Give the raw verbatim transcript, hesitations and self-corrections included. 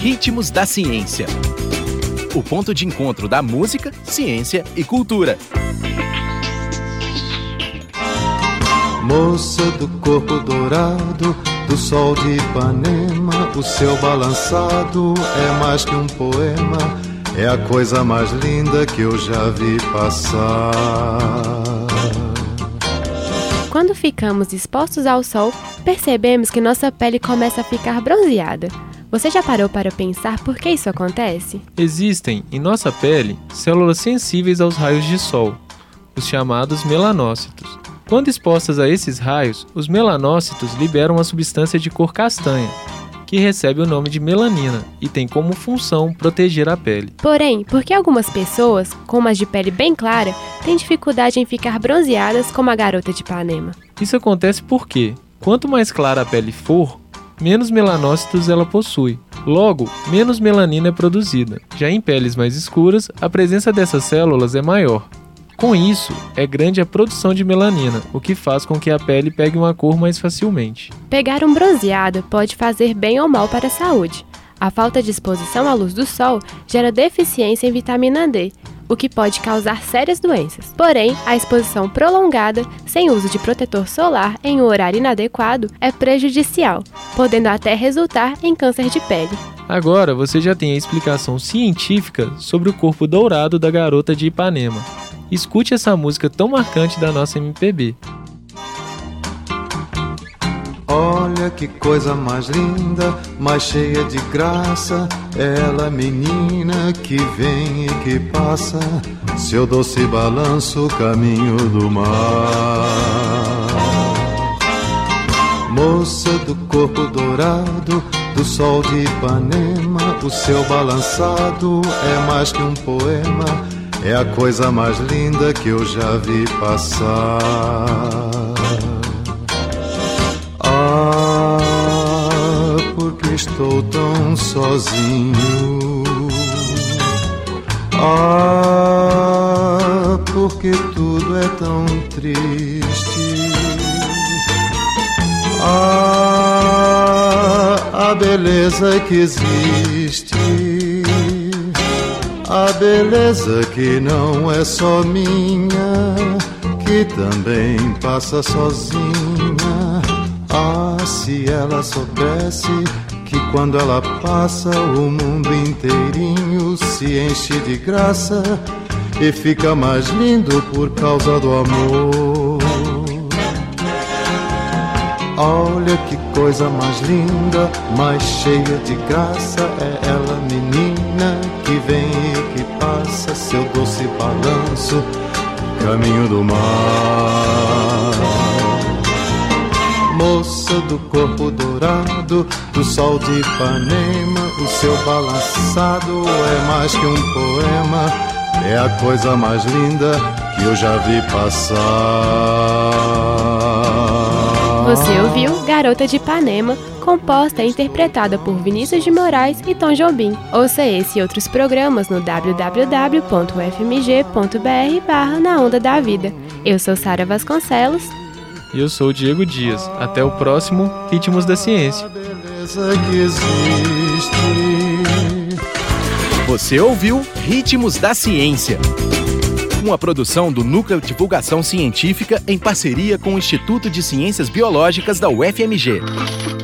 Ritmos da Ciência. O ponto de encontro da música, ciência e cultura. Moça do corpo dourado, do sol de Ipanema, o seu balançado é mais que um poema, é a coisa mais linda que eu já vi passar. Quando ficamos expostos ao sol, percebemos que nossa pele começa a ficar bronzeada. Você já parou para pensar por que isso acontece? Existem, em nossa pele, células sensíveis aos raios de sol, os chamados melanócitos. Quando expostas a esses raios, os melanócitos liberam uma substância de cor castanha, que recebe o nome de melanina e tem como função proteger a pele. Porém, por que algumas pessoas, como as de pele bem clara, têm dificuldade em ficar bronzeadas como a garota de Ipanema? Isso acontece porque, quanto mais clara a pele for, menos melanócitos ela possui. Logo, menos melanina é produzida. Já em peles mais escuras, a presença dessas células é maior. Com isso, é grande a produção de melanina, o que faz com que a pele pegue uma cor mais facilmente. Pegar um bronzeado pode fazer bem ou mal para a saúde. A falta de exposição à luz do sol gera deficiência em vitamina D, o que pode causar sérias doenças. Porém, a exposição prolongada, sem uso de protetor solar em um horário inadequado, é prejudicial, podendo até resultar em câncer de pele. Agora você já tem a explicação científica sobre o corpo dourado da garota de Ipanema. Escute essa música tão marcante da nossa M P B. Olha que coisa mais linda, mais cheia de graça, ela menina que vem e que passa, seu doce balanço, caminho do mar. Moça do corpo dourado, do sol de Ipanema, o seu balançado é mais que um poema, é a coisa mais linda que eu já vi passar. Ah, porque estou tão sozinho. Ah, porque tudo é tão triste. Ah, a beleza que existe, a beleza que não é só minha, que também passa sozinha. Ah, se ela soubesse que quando ela passa o mundo inteirinho se enche de graça e fica mais lindo por causa do amor. Olha que coisa mais linda, mais cheia de graça, é ela menina que vem e que passa, seu doce balanço, caminho do mar. Moça do corpo dourado, do sol de Ipanema, o seu balançado é mais que um poema, é a coisa mais linda que eu já vi passar. Você ouviu Garota de Ipanema, composta e interpretada por Vinícius de Moraes e Tom Jobim. Ouça esse e outros programas no w w w ponto u f m g ponto b r barra na onda da vida. Eu sou Sara Vasconcelos. E eu sou o Diego Dias. Até o próximo Ritmos da Ciência. Você ouviu Ritmos da Ciência, uma produção do Núcleo de Divulgação Científica em parceria com o Instituto de Ciências Biológicas da U F M G.